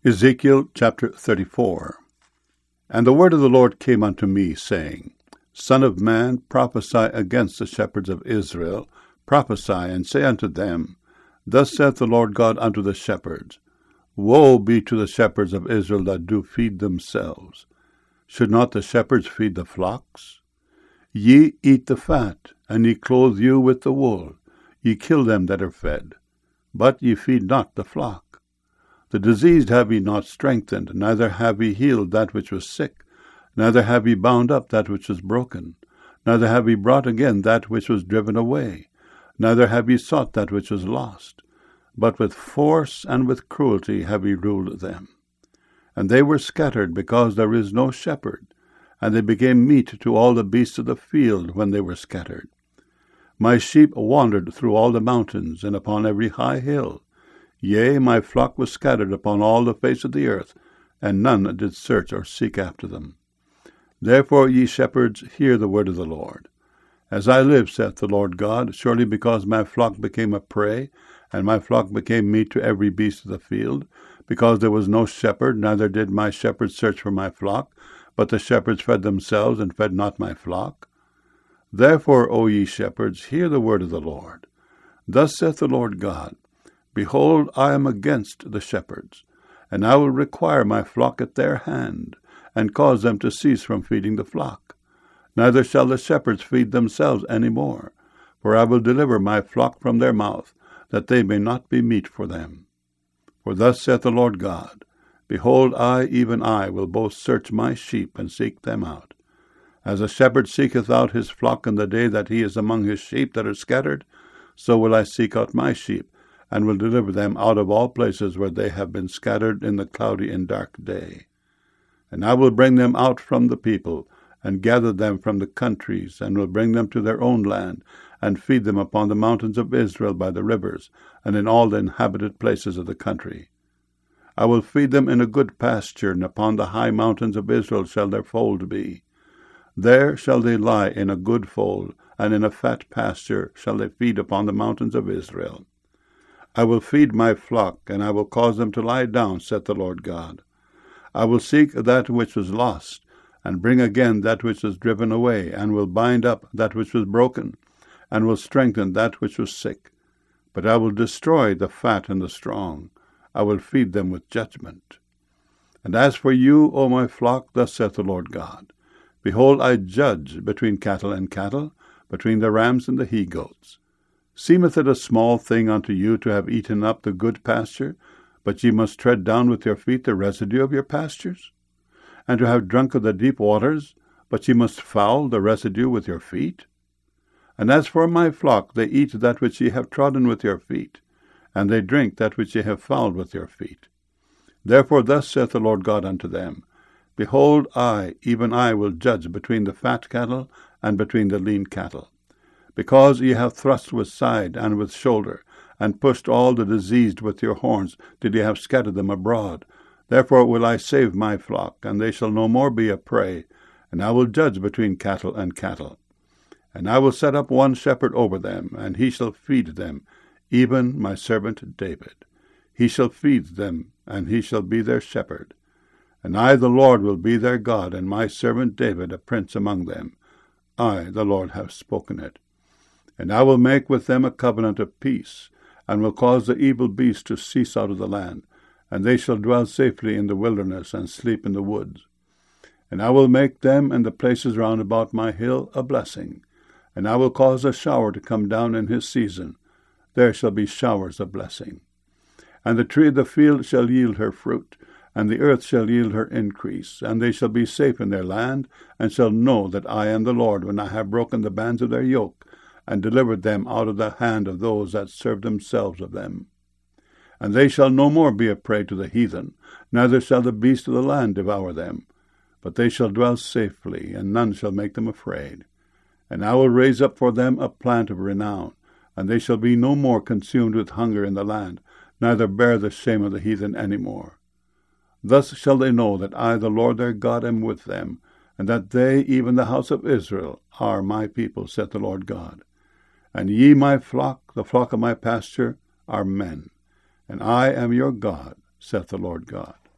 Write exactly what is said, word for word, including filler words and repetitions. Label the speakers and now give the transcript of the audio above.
Speaker 1: Ezekiel chapter thirty-four. And the word of the Lord came unto me, saying, Son of man, prophesy against the shepherds of Israel, prophesy, and say unto them, Thus saith the Lord God unto the shepherds, Woe be to the shepherds of Israel that do feed themselves. Should not the shepherds feed the flocks? Ye eat the fat, and ye clothe you with the wool. Ye kill them that are fed, but ye feed not the flock. The diseased have ye not strengthened, neither have ye healed that which was sick, neither have ye bound up that which was broken, neither have ye brought again that which was driven away, neither have ye sought that which was lost, but with force and with cruelty have ye ruled them. And they were scattered, because there is no shepherd, and they became meat to all the beasts of the field when they were scattered. My sheep wandered through all the mountains, and upon every high hill. Yea, my flock was scattered upon all the face of the earth, and none did search or seek after them. Therefore, ye shepherds, hear the word of the Lord. As I live, saith the Lord God, surely because my flock became a prey, and my flock became meat to every beast of the field, because there was no shepherd, neither did my shepherds search for my flock, but the shepherds fed themselves, and fed not my flock. Therefore, O ye shepherds, hear the word of the Lord. Thus saith the Lord God, Behold, I am against the shepherds, and I will require my flock at their hand, and cause them to cease from feeding the flock. Neither shall the shepherds feed themselves any more, for I will deliver my flock from their mouth, that they may not be meat for them. For thus saith the Lord God, Behold, I, even I, will both search my sheep, and seek them out. As a shepherd seeketh out his flock in the day that he is among his sheep that are scattered, so will I seek out my sheep, and will deliver them out of all places where they have been scattered in the cloudy and dark day. And I will bring them out from the people, and gather them from the countries, and will bring them to their own land, and feed them upon the mountains of Israel by the rivers, and in all the inhabited places of the country. I will feed them in a good pasture, and upon the high mountains of Israel shall their fold be. There shall they lie in a good fold, and in a fat pasture shall they feed upon the mountains of Israel. I will feed my flock, and I will cause them to lie down, saith the Lord God. I will seek that which was lost, and bring again that which was driven away, and will bind up that which was broken, and will strengthen that which was sick. But I will destroy the fat and the strong. I will feed them with judgment. And as for you, O my flock, thus saith the Lord God, Behold, I judge between cattle and cattle, between the rams and the he-goats. Seemeth it a small thing unto you to have eaten up the good pasture, but ye must tread down with your feet the residue of your pastures? And to have drunk of the deep waters, but ye must foul the residue with your feet? And as for my flock, they eat that which ye have trodden with your feet, and they drink that which ye have fouled with your feet. Therefore thus saith the Lord God unto them, Behold, I, even I, will judge between the fat cattle and between the lean cattle. Because ye have thrust with side and with shoulder, and pushed all the diseased with your horns, did ye have scattered them abroad. Therefore will I save my flock, and they shall no more be a prey, and I will judge between cattle and cattle. And I will set up one shepherd over them, and he shall feed them, even my servant David. He shall feed them, and he shall be their shepherd. And I, the Lord, will be their God, and my servant David a prince among them. I, the Lord, have spoken it. And I will make with them a covenant of peace, and will cause the evil beast to cease out of the land, and they shall dwell safely in the wilderness, and sleep in the woods. And I will make them and the places round about my hill a blessing, and I will cause a shower to come down in his season. There shall be showers of blessing. And the tree of the field shall yield her fruit, and the earth shall yield her increase, and they shall be safe in their land, and shall know that I am the Lord, when I have broken the bands of their yoke, and delivered them out of the hand of those that serve themselves of them. And they shall no more be a prey to the heathen, neither shall the beasts of the land devour them. But they shall dwell safely, and none shall make them afraid. And I will raise up for them a plant of renown, and they shall be no more consumed with hunger in the land, neither bear the shame of the heathen any more. Thus shall they know that I, the Lord their God, am with them, and that they, even the house of Israel, are my people, saith the Lord God. And ye, my flock, the flock of my pasture, are men, and I am your God, saith the Lord God.